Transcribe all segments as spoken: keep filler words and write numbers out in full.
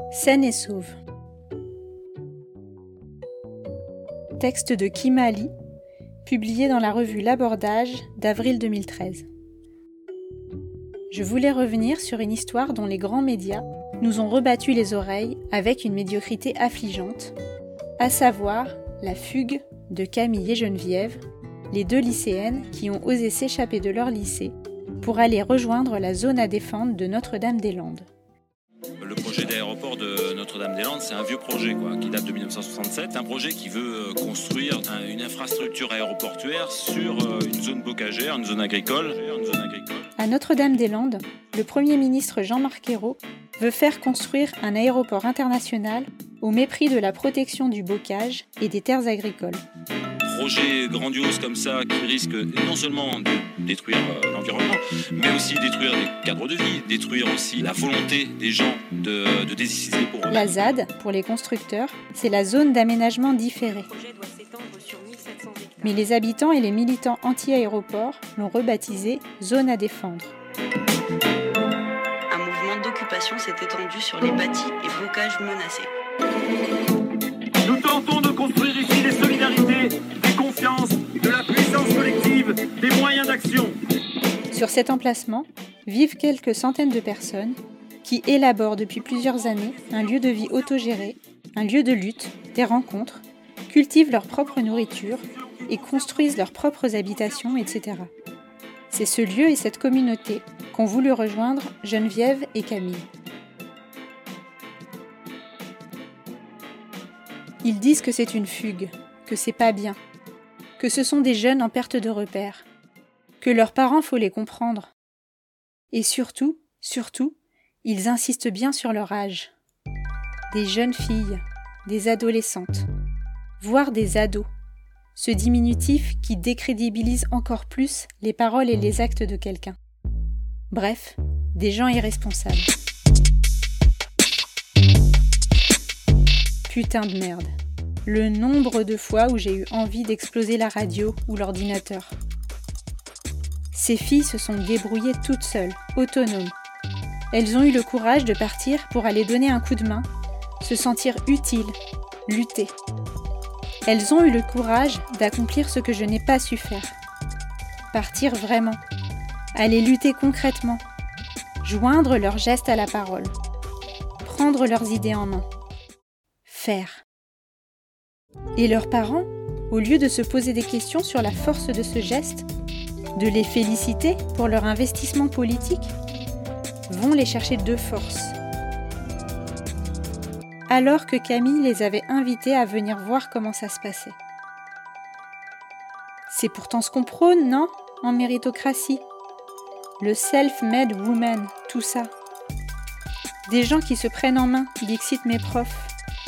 Saine et sauve. Texte de Kim Ali, publié dans la revue L'Abordage d'avril deux mille treize. Je voulais revenir sur une histoire dont les grands médias nous ont rebattu les oreilles avec une médiocrité affligeante, à savoir la fugue de Camille et Geneviève, les deux lycéennes qui ont osé s'échapper de leur lycée pour aller rejoindre la zone à défendre de Notre-Dame-des-Landes. Le projet d'aéroport de Notre-Dame-des-Landes, c'est un vieux projet quoi, qui date de dix-neuf cent soixante-sept. Un projet qui veut construire un, une infrastructure aéroportuaire sur une zone bocagère, une zone agricole. Une zone agricole. À Notre-Dame-des-Landes, le Premier ministre Jean-Marc Ayrault veut faire construire un aéroport international au mépris de la protection du bocage et des terres agricoles. Projet grandiose comme ça qui risque non seulement de détruire euh, l'environnement, mais aussi détruire les cadres de vie, détruire aussi la volonté des gens de, de décider pour eux. La Z A D, pour les constructeurs, c'est la zone d'aménagement différé. Mais les habitants et les militants anti-aéroport l'ont rebaptisée zone à défendre. Un mouvement d'occupation s'est étendu sur les bâtis et bocages menacés. Nous tentons de construire ici des solidarités, des confiances, de la puissance collective, des moyens d'action. Sur cet emplacement vivent quelques centaines de personnes qui élaborent depuis plusieurs années un lieu de vie autogéré, un lieu de lutte, des rencontres, cultivent leur propre nourriture et construisent leurs propres habitations, et cetera. C'est ce lieu et cette communauté qu'ont voulu rejoindre Geneviève et Camille. Ils disent que c'est une fugue, que c'est pas bien, que ce sont des jeunes en perte de repère, que leurs parents faut les comprendre. Et surtout, surtout, ils insistent bien sur leur âge. Des jeunes filles, des adolescentes, voire des ados, ce diminutif qui décrédibilise encore plus les paroles et les actes de quelqu'un. Bref, des gens irresponsables. Putain de merde. Le nombre de fois où j'ai eu envie d'exploser la radio ou l'ordinateur. Ces filles se sont débrouillées toutes seules, autonomes. Elles ont eu le courage de partir pour aller donner un coup de main, se sentir utiles, lutter. Elles ont eu le courage d'accomplir ce que je n'ai pas su faire. Partir vraiment. Aller lutter concrètement. Joindre leurs gestes à la parole. Prendre leurs idées en main. Faire. Et leurs parents, au lieu de se poser des questions sur la force de ce geste, de les féliciter pour leur investissement politique, vont les chercher de force. Alors que Camille les avait invités à venir voir comment ça se passait. C'est pourtant ce qu'on prône, non, en méritocratie. Le self-made woman, tout ça. Des gens qui se prennent en main, dixit mes profs.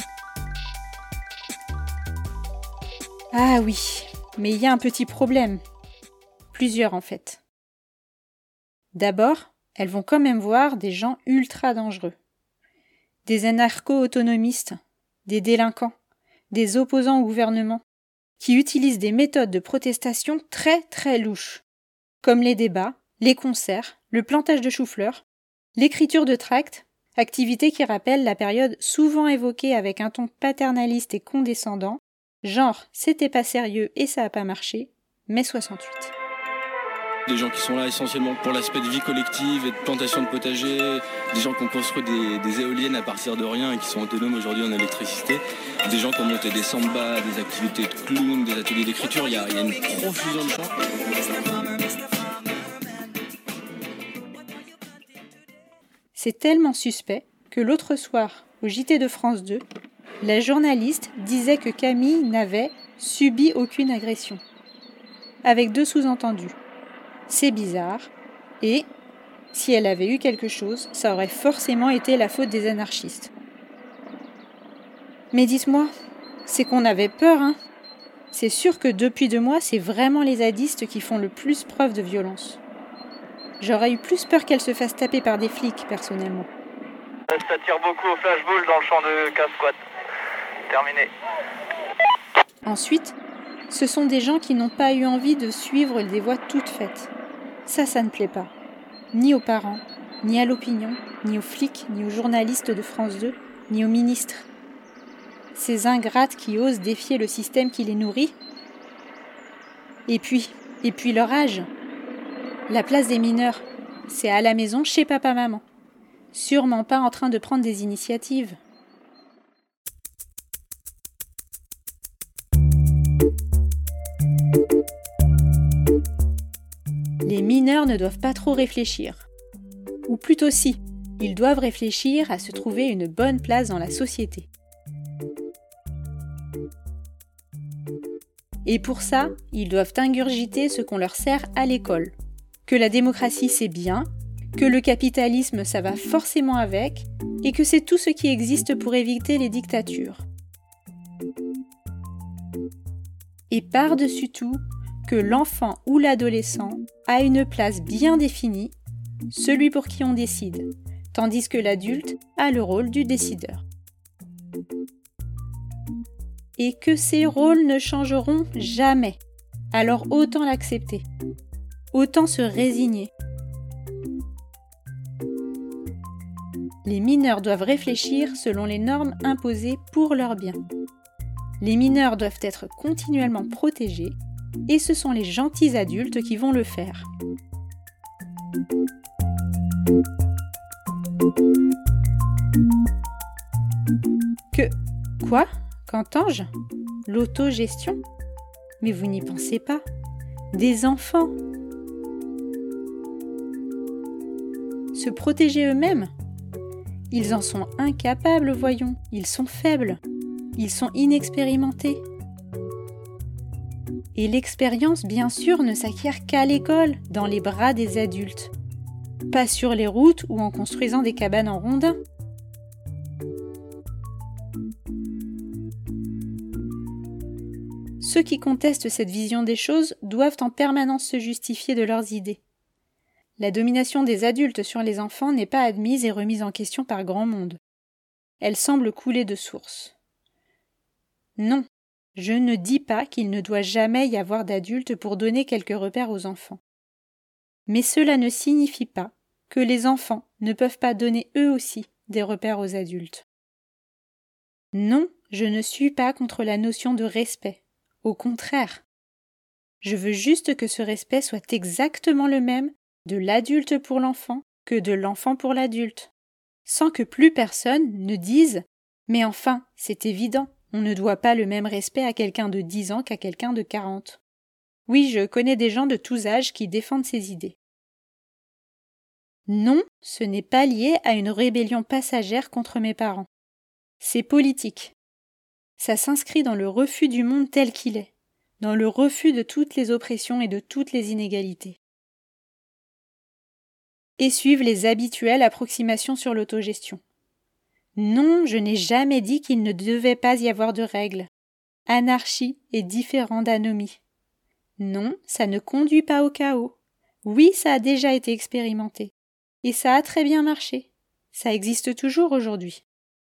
Ah oui, mais il y a un petit problème. Plusieurs en fait. D'abord, elles vont quand même voir des gens ultra dangereux. Des anarcho-autonomistes, des délinquants, des opposants au gouvernement, qui utilisent des méthodes de protestation très très louches, comme les débats, les concerts, le plantage de choux-fleurs, l'écriture de tracts, activité qui rappelle la période souvent évoquée avec un ton paternaliste et condescendant, genre c'était pas sérieux et ça a pas marché, mai soixante-huit. Des gens qui sont là essentiellement pour l'aspect de vie collective et de plantation de potager, des gens qui ont construit des, des éoliennes à partir de rien et qui sont autonomes aujourd'hui en électricité, des gens qui ont monté des sambas, des activités de clown, des ateliers d'écriture, il y a, il y a une profusion de gens. C'est tellement suspect que l'autre soir, au J T de France deux, la journaliste disait que Camille n'avait subi aucune agression. Avec deux sous-entendus. C'est bizarre, et, si elle avait eu quelque chose, ça aurait forcément été la faute des anarchistes. Mais dites-moi, c'est qu'on avait peur, hein ? C'est sûr que depuis deux mois, c'est vraiment les zadistes qui font le plus preuve de violence. J'aurais eu plus peur qu'elle se fasse taper par des flics, personnellement. Ça tire beaucoup au flashball dans le champ de casse-squat. Terminé. Ensuite, ce sont des gens qui n'ont pas eu envie de suivre des voies toutes faites. Ça, ça ne plaît pas. Ni aux parents, ni à l'opinion, ni aux flics, ni aux journalistes de France deux, ni aux ministres. Ces ingrates qui osent défier le système qui les nourrit. Et puis, et puis leur âge. La place des mineurs, c'est à la maison chez papa-maman. Sûrement pas en train de prendre des initiatives. Les mineurs ne doivent pas trop réfléchir. Ou plutôt si, ils doivent réfléchir à se trouver une bonne place dans la société. Et pour ça, ils doivent ingurgiter ce qu'on leur sert à l'école. Que la démocratie c'est bien, que le capitalisme ça va forcément avec, et que c'est tout ce qui existe pour éviter les dictatures. Et par-dessus tout, que l'enfant ou l'adolescent a une place bien définie, celui pour qui on décide, tandis que l'adulte a le rôle du décideur. Et que ces rôles ne changeront jamais. Alors autant l'accepter. Autant se résigner. Les mineurs doivent réfléchir selon les normes imposées pour leur bien. Les mineurs doivent être continuellement protégés et ce sont les gentils adultes qui vont le faire. Que... Quoi ? Qu'entends-je ? L'autogestion ? Mais vous n'y pensez pas. Des enfants. Se protéger eux-mêmes ? Ils en sont incapables, voyons. Ils sont faibles. Ils sont inexpérimentés. Et l'expérience, bien sûr, ne s'acquiert qu'à l'école, dans les bras des adultes. Pas sur les routes ou en construisant des cabanes en rondins. Ceux qui contestent cette vision des choses doivent en permanence se justifier de leurs idées. La domination des adultes sur les enfants n'est pas admise et remise en question par grand monde. Elle semble couler de source. Non, je ne dis pas qu'il ne doit jamais y avoir d'adultes pour donner quelques repères aux enfants. Mais cela ne signifie pas que les enfants ne peuvent pas donner eux aussi des repères aux adultes. Non, je ne suis pas contre la notion de respect. Au contraire, je veux juste que ce respect soit exactement le même de l'adulte pour l'enfant que de l'enfant pour l'adulte, sans que plus personne ne dise « mais enfin, c'est évident, on ne doit pas le même respect à quelqu'un de dix ans qu'à quelqu'un de quarante. » Oui, je connais des gens de tous âges qui défendent ces idées. Non, ce n'est pas lié à une rébellion passagère contre mes parents. C'est politique. Ça s'inscrit dans le refus du monde tel qu'il est, dans le refus de toutes les oppressions et de toutes les inégalités. Et suivent les habituelles approximations sur l'autogestion. Non, je n'ai jamais dit qu'il ne devait pas y avoir de règles. Anarchie est différent d'anomie. Non, ça ne conduit pas au chaos. Oui, ça a déjà été expérimenté. Et ça a très bien marché. Ça existe toujours aujourd'hui.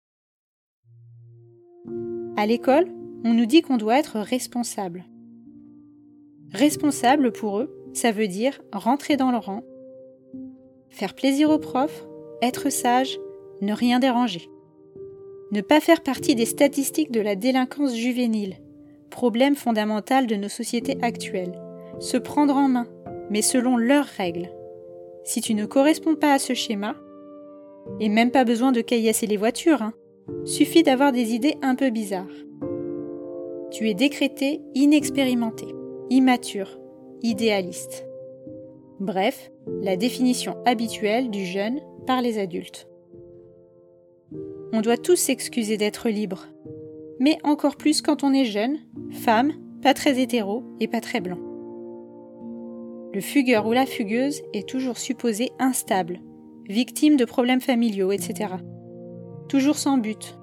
À l'école, on nous dit qu'on doit être responsable. Responsable, pour eux, ça veut dire rentrer dans le rang, faire plaisir aux profs, être sage, ne rien déranger. Ne pas faire partie des statistiques de la délinquance juvénile, problème fondamental de nos sociétés actuelles. Se prendre en main, mais selon leurs règles. Si tu ne corresponds pas à ce schéma, et même pas besoin de caillasser les voitures, hein, suffit d'avoir des idées un peu bizarres. Tu es décrété inexpérimenté, immature, idéaliste. Bref, la définition habituelle du jeune par les adultes. On doit tous s'excuser d'être libre, mais encore plus quand on est jeune, femme, pas très hétéro et pas très blanc. Le fugueur ou la fugueuse est toujours supposé instable, victime de problèmes familiaux, et cetera. Toujours sans but.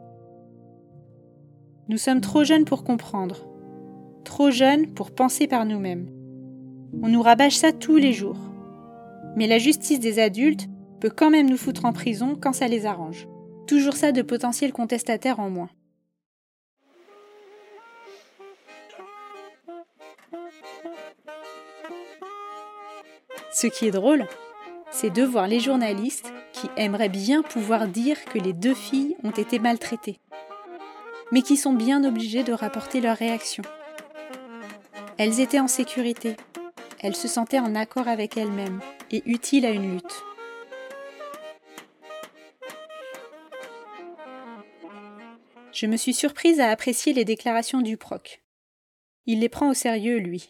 Nous sommes trop jeunes pour comprendre, trop jeunes pour penser par nous-mêmes. On nous rabâche ça tous les jours. Mais la justice des adultes peut quand même nous foutre en prison quand ça les arrange. Toujours ça de potentiels contestataires en moins. Ce qui est drôle, c'est de voir les journalistes qui aimeraient bien pouvoir dire que les deux filles ont été maltraitées, mais qui sont bien obligées de rapporter leurs réactions. Elles étaient en sécurité, elles se sentaient en accord avec elles-mêmes et utiles à une lutte. Je me suis surprise à apprécier les déclarations du proc. Il les prend au sérieux, lui.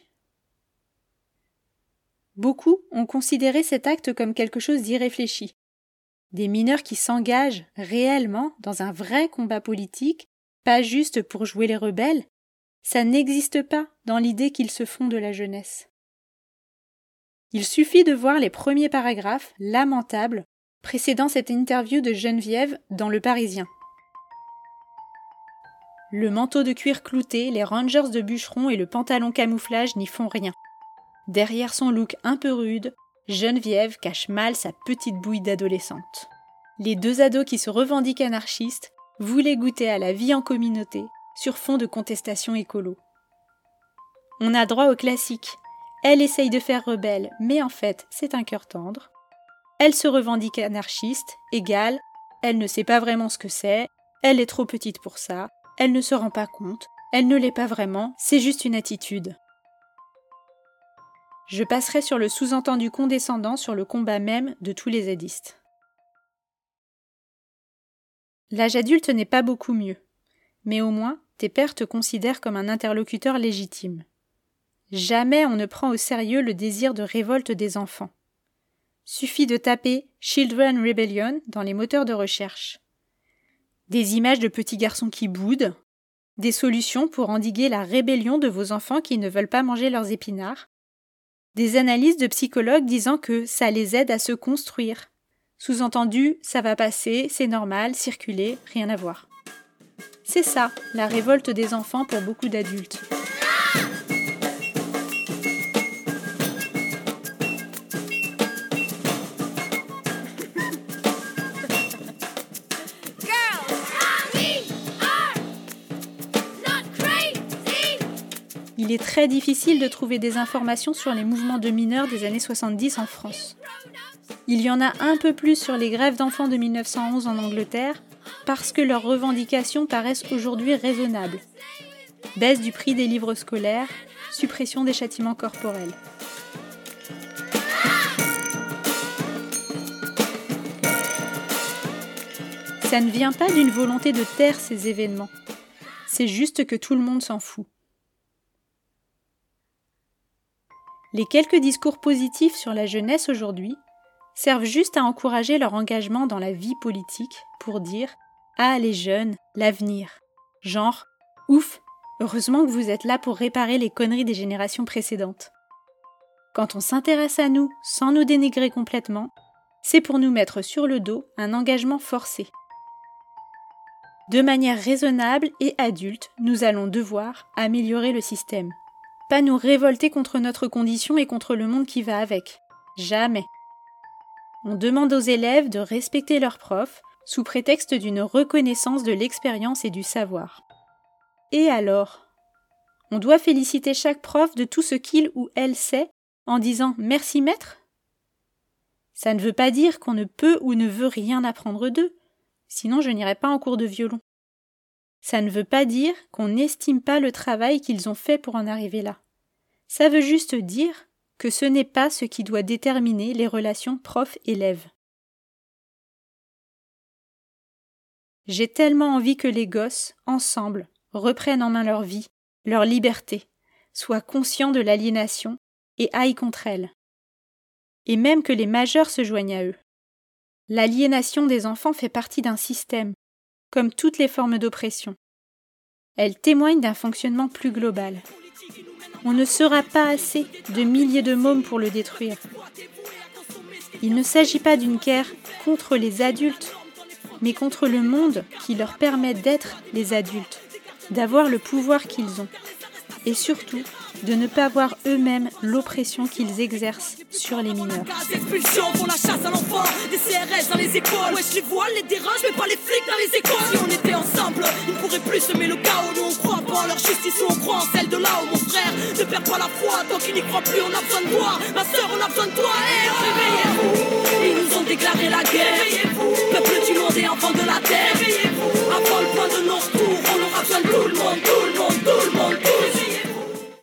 Beaucoup ont considéré cet acte comme quelque chose d'irréfléchi. Des mineurs qui s'engagent réellement dans un vrai combat politique, pas juste pour jouer les rebelles, ça n'existe pas dans l'idée qu'ils se font de la jeunesse. Il suffit de voir les premiers paragraphes lamentables précédant cette interview de Geneviève dans Le Parisien. Le manteau de cuir clouté, les rangers de bûcheron et le pantalon camouflage n'y font rien. Derrière son look un peu rude, Geneviève cache mal sa petite bouille d'adolescente. Les deux ados qui se revendiquent anarchistes voulaient goûter à la vie en communauté sur fond de contestation écolo. On a droit au classique. Elle essaye de faire rebelle, mais en fait, c'est un cœur tendre. Elle se revendique anarchiste, égale, elle ne sait pas vraiment ce que c'est, elle est trop petite pour ça, elle ne se rend pas compte, elle ne l'est pas vraiment, c'est juste une attitude. Je passerai sur le sous-entendu condescendant sur le combat même de tous les zadistes. L'âge adulte n'est pas beaucoup mieux, mais au moins, tes pères te considèrent comme un interlocuteur légitime. Jamais on ne prend au sérieux le désir de révolte des enfants. Suffit de taper « Children Rebellion » dans les moteurs de recherche. Des images de petits garçons qui boudent, des solutions pour endiguer la rébellion de vos enfants qui ne veulent pas manger leurs épinards, des analyses de psychologues disant que ça les aide à se construire. Sous-entendu, ça va passer, c'est normal, circuler, rien à voir. C'est ça, la révolte des enfants pour beaucoup d'adultes. Il est très difficile de trouver des informations sur les mouvements de mineurs des années soixante-dix en France. Il y en a un peu plus sur les grèves d'enfants de mille neuf cent onze en Angleterre, parce que leurs revendications paraissent aujourd'hui raisonnables. Baisse du prix des livres scolaires, suppression des châtiments corporels. Ça ne vient pas d'une volonté de taire ces événements. C'est juste que tout le monde s'en fout. Les quelques discours positifs sur la jeunesse aujourd'hui servent juste à encourager leur engagement dans la vie politique pour dire « Ah, les jeunes, l'avenir ». Genre « Ouf, heureusement que vous êtes là pour réparer les conneries des générations précédentes ». Quand on s'intéresse à nous sans nous dénigrer complètement, c'est pour nous mettre sur le dos un engagement forcé. De manière raisonnable et adulte, nous allons devoir améliorer le système. Pas nous révolter contre notre condition et contre le monde qui va avec. Jamais. On demande aux élèves de respecter leurs profs sous prétexte d'une reconnaissance de l'expérience et du savoir. Et alors ? On doit féliciter chaque prof de tout ce qu'il ou elle sait en disant « Merci maître ». Ça ne veut pas dire qu'on ne peut ou ne veut rien apprendre d'eux, sinon je n'irai pas en cours de violon. Ça ne veut pas dire qu'on n'estime pas le travail qu'ils ont fait pour en arriver là. Ça veut juste dire que ce n'est pas ce qui doit déterminer les relations prof-élève. J'ai tellement envie que les gosses, ensemble, reprennent en main leur vie, leur liberté, soient conscients de l'aliénation et aillent contre elle. Et même que les majeurs se joignent à eux. L'aliénation des enfants fait partie d'un système, comme toutes les formes d'oppression. Elle témoigne d'un fonctionnement plus global. On ne sera pas assez de milliers de mômes pour le détruire. Il ne s'agit pas d'une guerre contre les adultes, mais contre le monde qui leur permet d'être les adultes, d'avoir le pouvoir qu'ils ont, et surtout de ne pas voir eux-mêmes l'oppression qu'ils exercent sur les mineurs. Expulsion pour la chasse à l'enfant, des C R S dans les écoles. Wesh, les voiles, les dérange, mais pas les flics dans les écoles. Si on était ensemble, ils ne pourraient plus semer le chaos. Nous on croit pas en leur justice, ou on croit en celle de là-haut. Mon frère, ne perds pas la foi, tant qu'il n'y croit plus, on a besoin de toi. Ma soeur, on a besoin de toi, et réveillez-vous. la guerre.